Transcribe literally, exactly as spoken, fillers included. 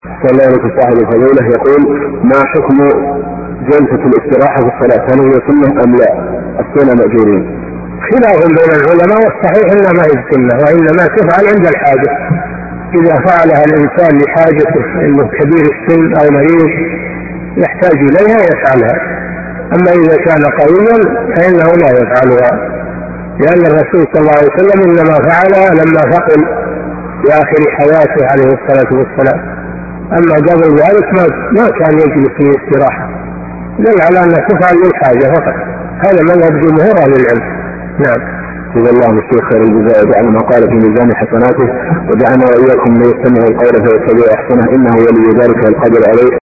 والله لك صاحب الفضيلة يقول: ما حكم جلسة الاستراحة في الصلاة؟ هل هي سنة أم لا؟ السنة مأجورين. خلاف بين العلماء، والصحيح انما هي السنة، وانما تفعل عند الحاجة. اذا فعلها الانسان لحاجته انه كبير السن او مريض يحتاج اليها يفعلها، اما اذا كان قويا فانه لا يفعلها، لان الرسول صلى الله عليه وسلم انما فعلها لما فقل في اخر حياته عليه الصلاة والسلام، اما قبل ذلك ما كان يجلس في استراحة، دل على انها تفعل للحاجة فقط. هذا مذهب جمهور اهل العلم. نعم. جزا الله الشيخ خير الجزاء وجعل ما قال في ميزان حسناته، وجعلنا وإياكم من يستمع القول فيتبع أحسنه، إنه ولي ذلك القدر عليه.